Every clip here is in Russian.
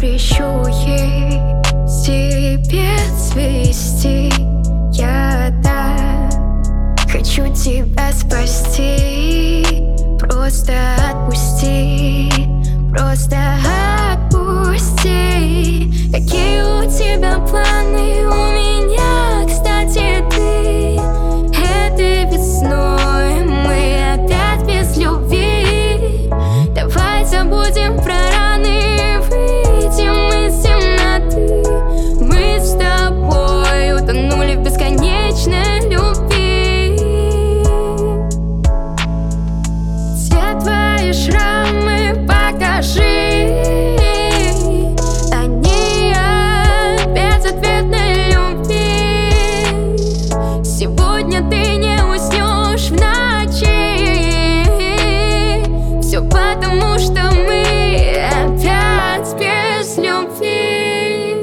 запрещу ей себе цвести. Я хочу тебя спасти. Просто отпусти, просто отпусти. Какие у тебя планы, у меня, кстати, ты. Этой весной мы опять без любви. Давай забудем про раны, выйдем из темноты. Мы с тобой утонули в бесконечной любви. Все твои шрамы покажи, они от безответной любви. Сегодня ты не уснешь в ночи. Все потому, что мы опять без любви.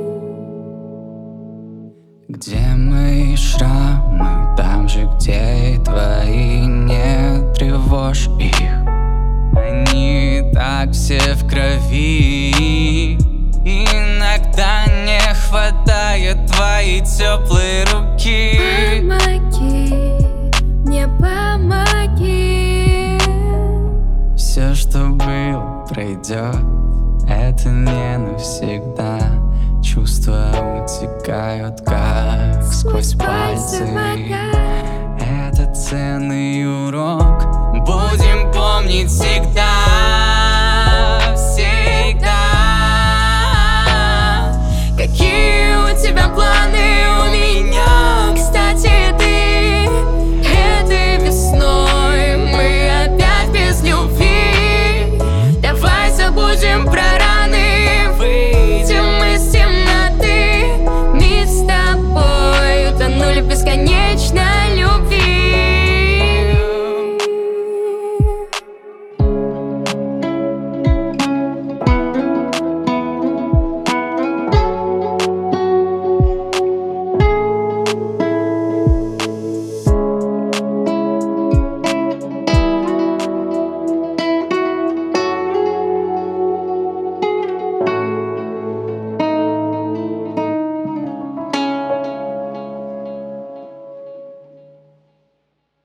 Где мои шрамы? Там же, где и твои. Не тревожь их, они так все в крови. Иногда не хватает твоей теплой руки. Помоги, мне помоги. Все, что было, пройдет. Это не навсегда. Чувства утекают, как сквозь пальцы. Это ценный урок, будем помнить всегда.